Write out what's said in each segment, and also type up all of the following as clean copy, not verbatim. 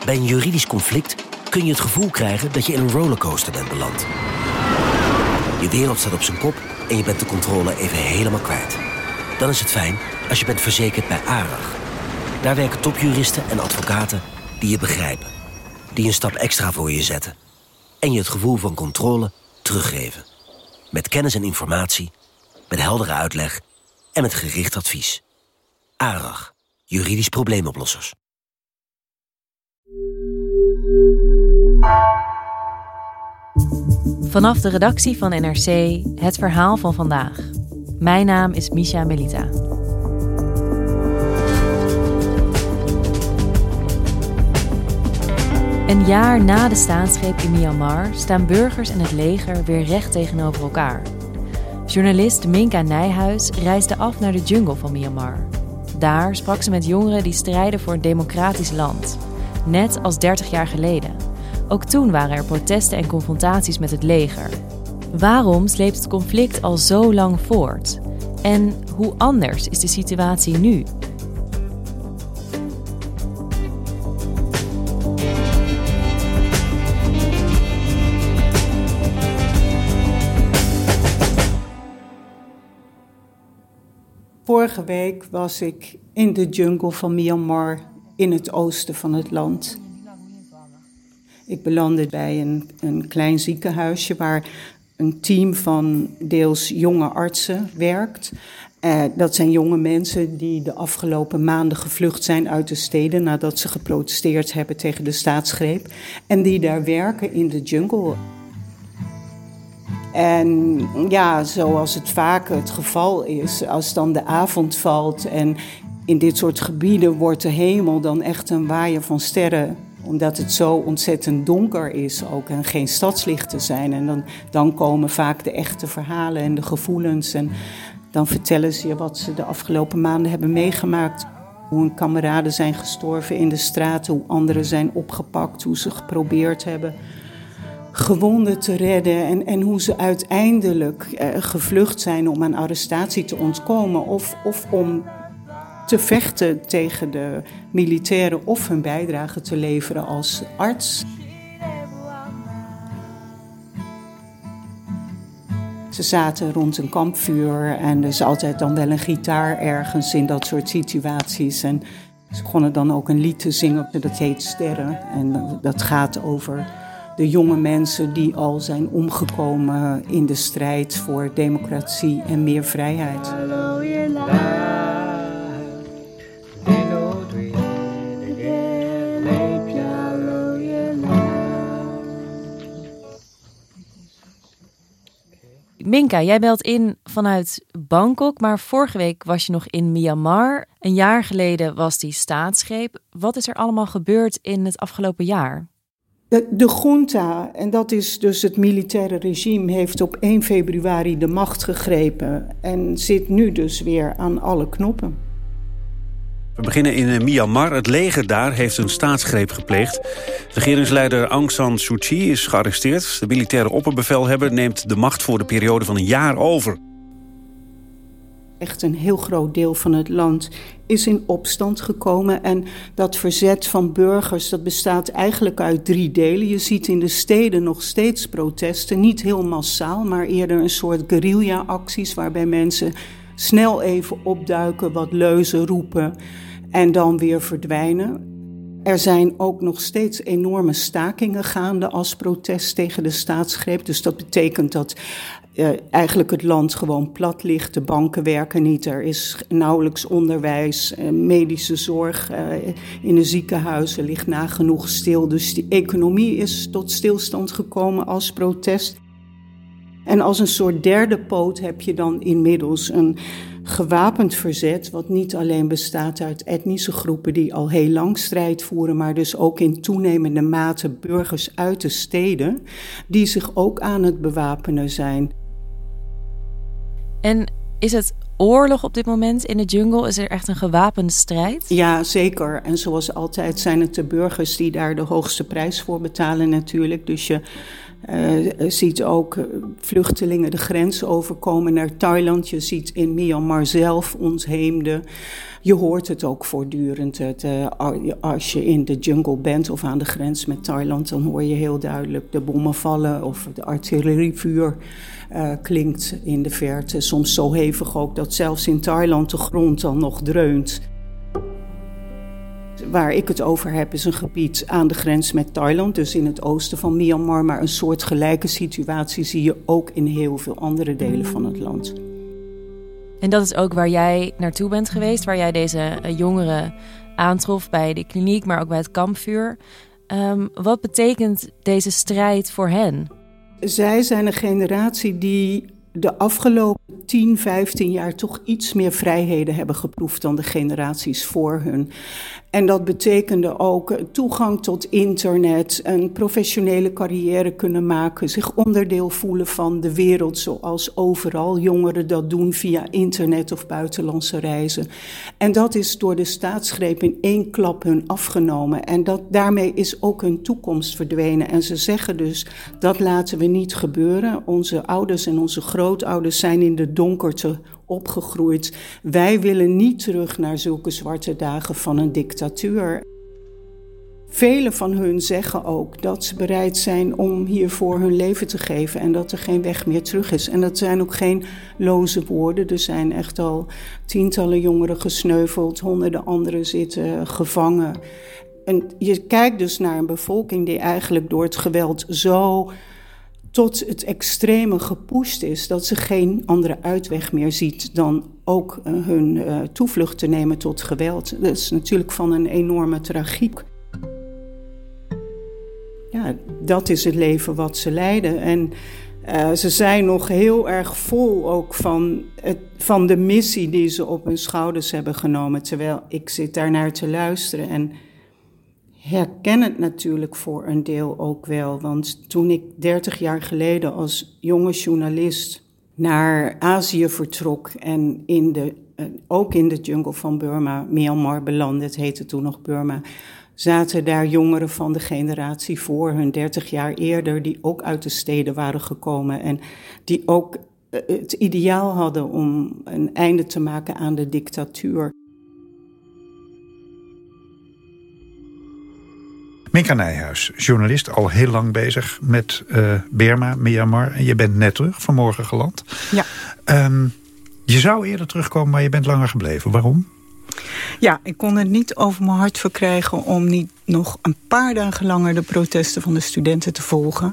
Bij een juridisch conflict kun je het gevoel krijgen dat je in een rollercoaster bent beland. Je wereld staat op zijn kop en je bent de controle even helemaal kwijt. Dan is het fijn als je bent verzekerd bij ARAG. Daar werken topjuristen en advocaten die je begrijpen. Die een stap extra voor je zetten. En je het gevoel van controle teruggeven. Met kennis en informatie, met heldere uitleg en met gericht advies. ARAG, juridisch probleemoplossers. Vanaf de redactie van NRC het verhaal van vandaag. Mijn naam is Misha Melita. Een jaar na de staatsgreep in Myanmar staan burgers en het leger weer recht tegenover elkaar. Journalist Minka Nijhuis reisde af naar de jungle van Myanmar. Daar sprak ze met jongeren die strijden voor een democratisch land. Net als 30 jaar geleden. Ook toen waren er protesten en confrontaties met het leger. Waarom sleept het conflict al zo lang voort? En hoe anders is de situatie nu? Vorige week was ik in de jungle van Myanmar in het oosten van het land. Ik belandde bij een klein ziekenhuisje waar een team van deels jonge artsen werkt. Dat zijn jonge mensen die de afgelopen maanden gevlucht zijn uit de steden nadat ze geprotesteerd hebben tegen de staatsgreep. En die daar werken in de jungle. En ja, zoals het vaak het geval is, als dan de avond valt en in dit soort gebieden wordt de hemel dan echt een waaier van sterren, omdat het zo ontzettend donker is ook en geen stadslichten zijn. En dan komen vaak de echte verhalen en de gevoelens en dan vertellen ze je wat ze de afgelopen maanden hebben meegemaakt. Hoe hun kameraden zijn gestorven in de straten, hoe anderen zijn opgepakt, hoe ze geprobeerd hebben gewonden te redden en hoe ze uiteindelijk gevlucht zijn om aan arrestatie te ontkomen of om te vechten tegen de militairen of hun bijdrage te leveren als arts. Ze zaten rond een kampvuur en er is altijd dan wel een gitaar ergens in dat soort situaties. En ze begonnen dan ook een lied te zingen, dat heet Sterren. En dat gaat over de jonge mensen die al zijn omgekomen in de strijd voor democratie en meer vrijheid. Minka, jij belt in vanuit Bangkok, maar vorige week was je nog in Myanmar. Een jaar geleden was die staatsgreep. Wat is er allemaal gebeurd in het afgelopen jaar? De junta, en dat is dus het militaire regime, heeft op 1 februari de macht gegrepen en zit nu dus weer aan alle knoppen. We beginnen in Myanmar. Het leger daar heeft een staatsgreep gepleegd. Regeringsleider Aung San Suu Kyi is gearresteerd. De militaire opperbevelhebber neemt de macht voor de periode van een jaar over. Echt een heel groot deel van het land is in opstand gekomen. En dat verzet van burgers, dat bestaat eigenlijk uit 3 delen. Je ziet in de steden nog steeds protesten. Niet heel massaal, maar eerder een soort guerrilla-acties waarbij mensen snel even opduiken, wat leuzen roepen en dan weer verdwijnen. Er zijn ook nog steeds enorme stakingen gaande als protest tegen de staatsgreep. Dus dat betekent dat eigenlijk het land gewoon plat ligt. De banken werken niet, er is nauwelijks onderwijs, medische zorg in de ziekenhuizen ligt nagenoeg stil. Dus die economie is tot stilstand gekomen als protest. En als een soort derde poot heb je dan inmiddels een gewapend verzet, wat niet alleen bestaat uit etnische groepen die al heel lang strijd voeren, maar dus ook in toenemende mate burgers uit de steden, die zich ook aan het bewapenen zijn. En is het oorlog op dit moment in de jungle? Is er echt een gewapende strijd? Ja, zeker. En zoals altijd zijn het de burgers die daar de hoogste prijs voor betalen natuurlijk. Dus Ziet ook vluchtelingen de grens overkomen naar Thailand. Je ziet in Myanmar zelf ontheemden. Je hoort het ook voortdurend. Als je in de jungle bent of aan de grens met Thailand, dan hoor je heel duidelijk de bommen vallen of de artillerievuur klinkt in de verte. Soms zo hevig ook dat zelfs in Thailand de grond dan nog dreunt. Waar ik het over heb is een gebied aan de grens met Thailand, dus in het oosten van Myanmar. Maar een soortgelijke situatie zie je ook in heel veel andere delen van het land. En dat is ook waar jij naartoe bent geweest, waar jij deze jongeren aantrof bij de kliniek, maar ook bij het kampvuur. Wat betekent deze strijd voor hen? Zij zijn een generatie die de afgelopen 10, 15 jaar toch iets meer vrijheden hebben geproefd dan de generaties voor hun. En dat betekende ook toegang tot internet, een professionele carrière kunnen maken, zich onderdeel voelen van de wereld zoals overal jongeren dat doen via internet of buitenlandse reizen. En dat is door de staatsgreep in één klap hun afgenomen. En daarmee is ook hun toekomst verdwenen. En ze zeggen dus, dat laten we niet gebeuren. Onze ouders en onze grootouders zijn in de donkerte opgegroeid. Wij willen niet terug naar zulke zwarte dagen van een dictatuur. Velen van hun zeggen ook dat ze bereid zijn om hiervoor hun leven te geven en dat er geen weg meer terug is. En dat zijn ook geen loze woorden. Er zijn echt al tientallen jongeren gesneuveld, honderden anderen zitten gevangen. En je kijkt dus naar een bevolking die eigenlijk door het geweld zo tot het extreme gepusht is, dat ze geen andere uitweg meer ziet dan ook hun toevlucht te nemen tot geweld. Dat is natuurlijk van een enorme tragiek. Ja, dat is het leven wat ze leiden. En ze zijn nog heel erg vol ook van de missie die ze op hun schouders hebben genomen. Terwijl ik zit daarnaar te luisteren en herken het natuurlijk voor een deel ook wel. Want toen ik 30 jaar geleden als jonge journalist naar Azië vertrok en ook in de jungle van Burma, Myanmar belandde, het heette toen nog Burma, zaten daar jongeren van de generatie voor hun 30 jaar eerder, die ook uit de steden waren gekomen en die ook het ideaal hadden om een einde te maken aan de dictatuur. Minka Nijhuis, journalist, al heel lang bezig met Burma, Myanmar. En je bent net terug, vanmorgen geland. Ja. Je zou eerder terugkomen, maar je bent langer gebleven. Waarom? Ja, ik kon het niet over mijn hart verkrijgen om niet nog een paar dagen langer de protesten van de studenten te volgen.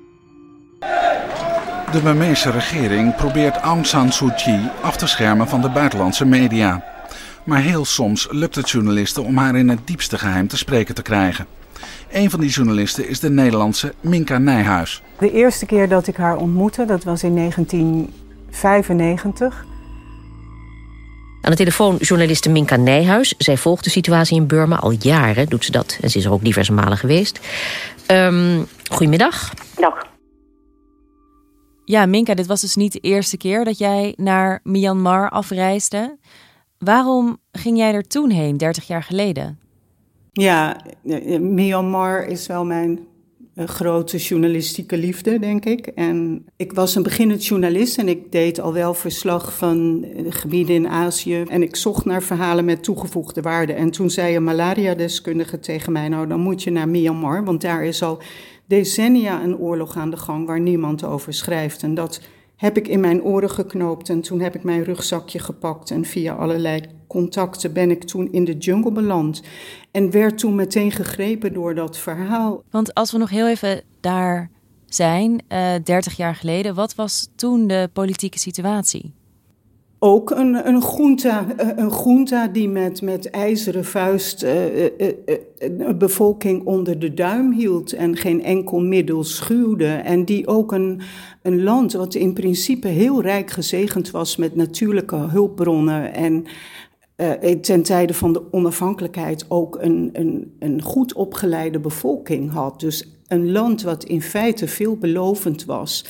De Burmeese regering probeert Aung San Suu Kyi af te schermen van de buitenlandse media. Maar heel soms lukt het journalisten om haar in het diepste geheim te spreken te krijgen. Een van die journalisten is de Nederlandse Minka Nijhuis. De eerste keer dat ik haar ontmoette, dat was in 1995. Aan de telefoon journaliste Minka Nijhuis. Zij volgt de situatie in Burma al jaren, doet ze dat. En ze is er ook diverse malen geweest. Goedemiddag. Dag. Ja, Minka, dit was dus niet de eerste keer dat jij naar Myanmar afreisde. Waarom ging jij er toen heen, 30 jaar geleden? Ja, Myanmar is wel mijn grote journalistieke liefde, denk ik. En ik was een beginnend journalist en ik deed al wel verslag van gebieden in Azië. En ik zocht naar verhalen met toegevoegde waarde. En toen zei een malaria-deskundige tegen mij, nou dan moet je naar Myanmar, want daar is al decennia een oorlog aan de gang waar niemand over schrijft. En dat heb ik in mijn oren geknoopt en toen heb ik mijn rugzakje gepakt en via allerlei contacten ben ik toen in de jungle beland en werd toen meteen gegrepen door dat verhaal. Want als we nog heel even daar zijn, 30 jaar geleden, wat was toen de politieke situatie? Ook een junta die met ijzeren vuist een bevolking onder de duim hield en geen enkel middel schuwde. En die ook een land wat in principe heel rijk gezegend was met natuurlijke hulpbronnen en ten tijde van de onafhankelijkheid ook een goed opgeleide bevolking had. Dus een land wat in feite veelbelovend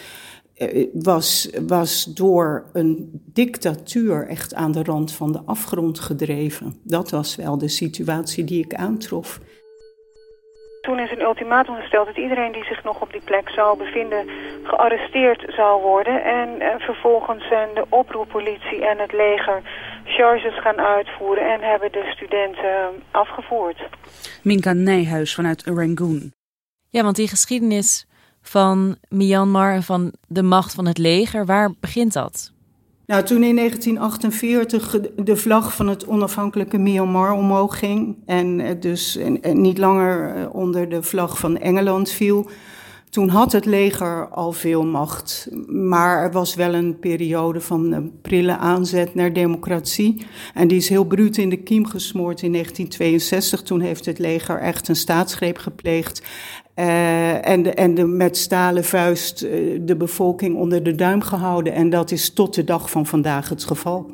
was door een dictatuur echt aan de rand van de afgrond gedreven. Dat was wel de situatie die ik aantrof. Toen is een ultimatum gesteld dat iedereen die zich nog op die plek zou bevinden gearresteerd zou worden. En vervolgens zijn de oproerpolitie en het leger charges gaan uitvoeren en hebben de studenten afgevoerd. Minka Nijhuis vanuit Rangoon. Ja, want die geschiedenis van Myanmar en van de macht van het leger, waar begint dat? Nou, toen in 1948 de vlag van het onafhankelijke Myanmar omhoog ging en dus niet langer onder de vlag van Engeland viel, toen had het leger al veel macht. Maar er was wel een periode van prille aanzet naar democratie. En die is heel bruut in de kiem gesmoord in 1962. Toen heeft het leger echt een staatsgreep gepleegd. En met stalen vuist de bevolking onder de duim gehouden. En dat is tot de dag van vandaag het geval.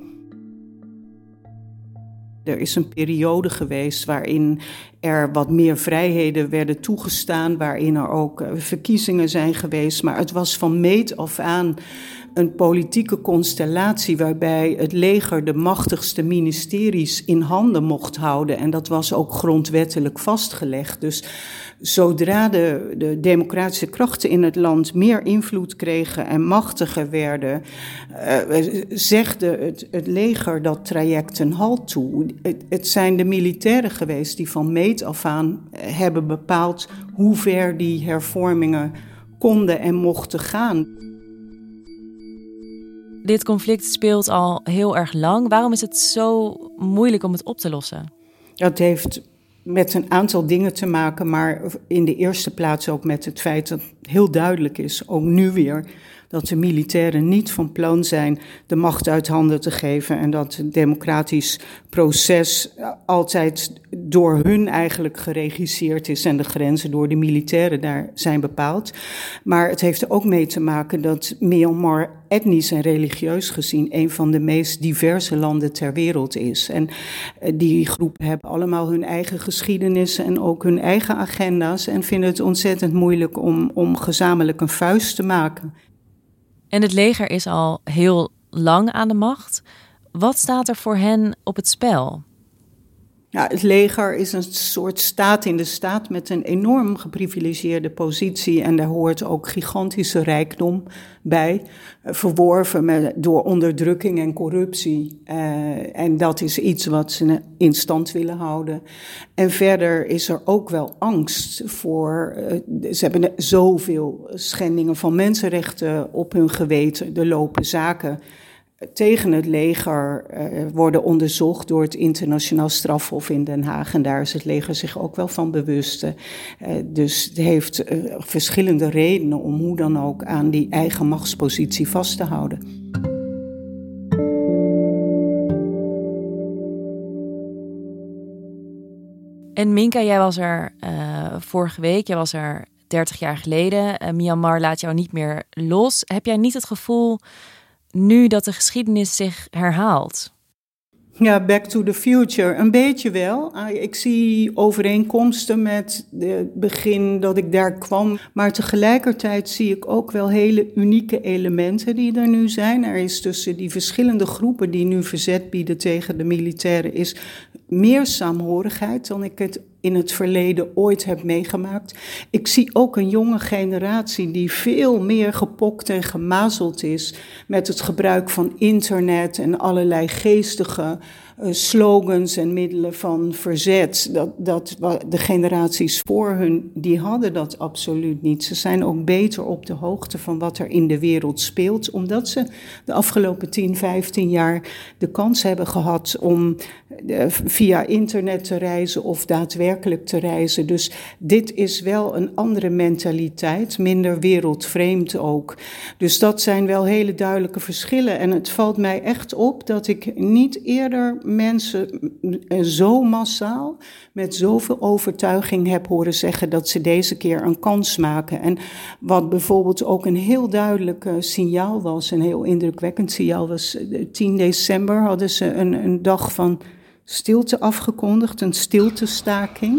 Er is een periode geweest waarin er wat meer vrijheden werden toegestaan, waarin er ook verkiezingen zijn geweest. Maar het was van meet af aan een politieke constellatie waarbij het leger de machtigste ministeries in handen mocht houden. En dat was ook grondwettelijk vastgelegd. Dus zodra de democratische krachten in het land meer invloed kregen en machtiger werden, zegde het leger dat traject een halt toe. Het zijn de militairen geweest die van meet af aan hebben bepaald hoe ver die hervormingen konden en mochten gaan. Dit conflict speelt al heel erg lang. Waarom is het zo moeilijk om het op te lossen? Dat heeft met een aantal dingen te maken, maar in de eerste plaats ook met het feit dat heel duidelijk is, ook nu weer, dat de militairen niet van plan zijn de macht uit handen te geven en dat het democratisch proces altijd door hun eigenlijk geregisseerd is en de grenzen door de militairen daar zijn bepaald. Maar het heeft er ook mee te maken dat Myanmar etnisch en religieus gezien een van de meest diverse landen ter wereld is. En die groepen hebben allemaal hun eigen geschiedenissen en ook hun eigen agenda's en vinden het ontzettend moeilijk om gezamenlijk een vuist te maken. En het leger is al heel lang aan de macht. Wat staat er voor hen op het spel? Ja, het leger is een soort staat in de staat met een enorm geprivilegeerde positie. En daar hoort ook gigantische rijkdom bij, verworven door onderdrukking en corruptie. En dat is iets wat ze in stand willen houden. En verder is er ook wel angst voor, ze hebben zoveel schendingen van mensenrechten op hun geweten. Er lopen zaken tegen het leger worden onderzocht door het internationaal strafhof in Den Haag. En daar is het leger zich ook wel van bewust. Dus het heeft verschillende redenen om hoe dan ook aan die eigen machtspositie vast te houden. En Minka, jij was er vorige week, jij was er 30 jaar geleden. Myanmar laat jou niet meer los. Heb jij niet het gevoel nu dat de geschiedenis zich herhaalt? Ja, Back to the Future, een beetje wel. Ik zie overeenkomsten met het begin dat ik daar kwam. Maar tegelijkertijd zie ik ook wel hele unieke elementen die er nu zijn. Er is tussen die verschillende groepen die nu verzet bieden tegen de militairen is meer saamhorigheid dan ik het in het verleden ooit heb meegemaakt. Ik zie ook een jonge generatie die veel meer gepokt en gemazeld is met het gebruik van internet en allerlei geestige slogans en middelen van verzet. De generaties voor hun, die hadden dat absoluut niet. Ze zijn ook beter op de hoogte van wat er in de wereld speelt, omdat ze de afgelopen 10, 15 jaar de kans hebben gehad om via internet te reizen of daadwerkelijk te reizen. Dus dit is wel een andere mentaliteit, minder wereldvreemd ook. Dus dat zijn wel hele duidelijke verschillen. En het valt mij echt op dat ik niet eerder mensen zo massaal met zoveel overtuiging heb horen zeggen dat ze deze keer een kans maken. En wat bijvoorbeeld ook een heel duidelijk signaal was, een heel indrukwekkend signaal was, 10 december hadden ze een dag van stilte afgekondigd, een stiltestaking.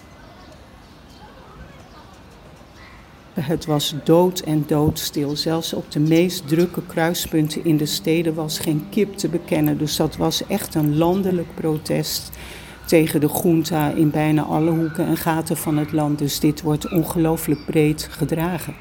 Het was dood en doodstil. Zelfs op de meest drukke kruispunten in de steden was geen kip te bekennen. Dus dat was echt een landelijk protest tegen de junta in bijna alle hoeken en gaten van het land. Dus dit wordt ongelooflijk breed gedragen.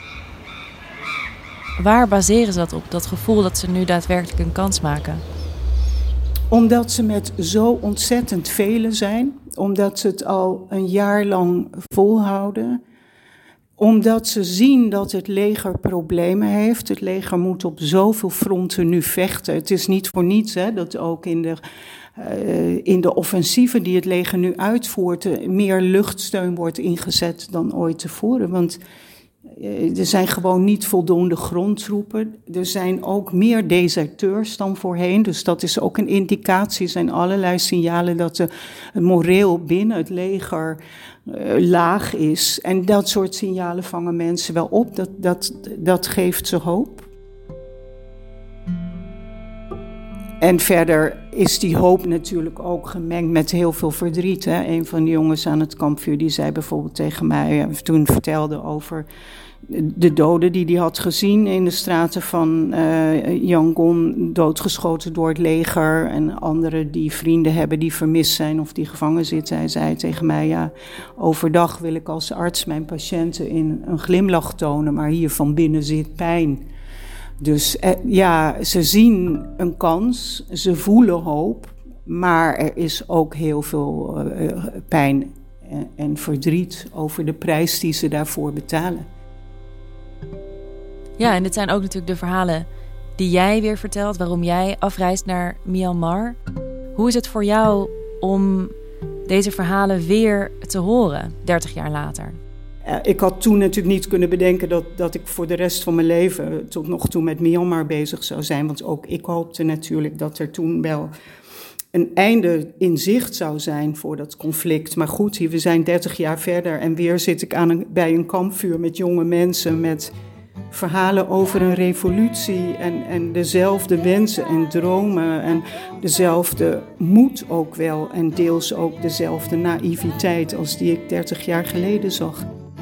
Waar baseren ze dat op, dat gevoel dat ze nu daadwerkelijk een kans maken? Omdat ze met zo ontzettend velen zijn. Omdat ze het al een jaar lang volhouden. Omdat ze zien dat het leger problemen heeft. Het leger moet op zoveel fronten nu vechten. Het is niet voor niets dat ook in de offensieven die het leger nu uitvoert meer luchtsteun wordt ingezet dan ooit tevoren. Want er zijn gewoon niet voldoende grondtroepen. Er zijn ook meer deserteurs dan voorheen. Dus dat is ook een indicatie. Er zijn allerlei signalen dat het moreel binnen het leger laag is. En dat soort signalen vangen mensen wel op. Dat geeft ze hoop. En verder is die hoop natuurlijk ook gemengd met heel veel verdriet. Hè. Een van de jongens aan het kampvuur die zei bijvoorbeeld tegen mij, toen vertelde over de doden die hij had gezien in de straten van Yangon, doodgeschoten door het leger. En anderen die vrienden hebben die vermist zijn of die gevangen zitten. Hij zei tegen mij, ja, overdag wil ik als arts mijn patiënten in een glimlach tonen, maar hier van binnen zit pijn. Dus ze zien een kans, ze voelen hoop, maar er is ook heel veel pijn en verdriet over de prijs die ze daarvoor betalen. Ja, en dit zijn ook natuurlijk de verhalen die jij weer vertelt, waarom jij afreist naar Myanmar. Hoe is het voor jou om deze verhalen weer te horen, 30 jaar later? Ik had toen natuurlijk niet kunnen bedenken dat ik voor de rest van mijn leven tot nog toe met Myanmar bezig zou zijn. Want ook ik hoopte natuurlijk dat er toen wel een einde in zicht zou zijn voor dat conflict. Maar goed, we zijn 30 jaar verder en weer zit ik bij een kampvuur met jonge mensen met verhalen over een revolutie en dezelfde wensen en dromen en dezelfde moed ook wel en deels ook dezelfde naïviteit als die ik 30 jaar geleden zag.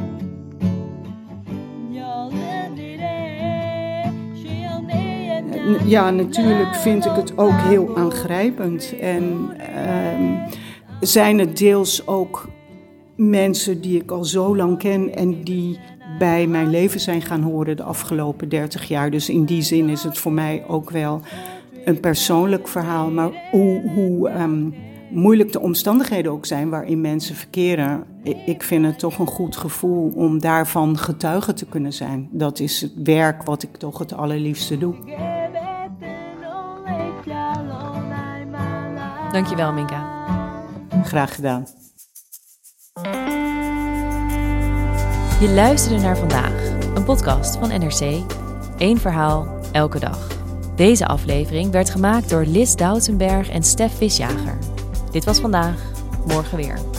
Ja, natuurlijk vind ik het ook heel aangrijpend. En zijn het deels ook mensen die ik al zo lang ken en die bij mijn leven zijn gaan horen de afgelopen 30 jaar. Dus in die zin is het voor mij ook wel een persoonlijk verhaal. Maar hoe moeilijk de omstandigheden ook zijn waarin mensen verkeren, ik vind het toch een goed gevoel om daarvan getuige te kunnen zijn. Dat is het werk wat ik toch het allerliefste doe. Dankjewel, Minka. Graag gedaan. Je luisterde naar Vandaag, een podcast van NRC. 1 verhaal, elke dag. Deze aflevering werd gemaakt door Lis Doutsenberg en Stef Visjager. Dit was Vandaag, morgen weer.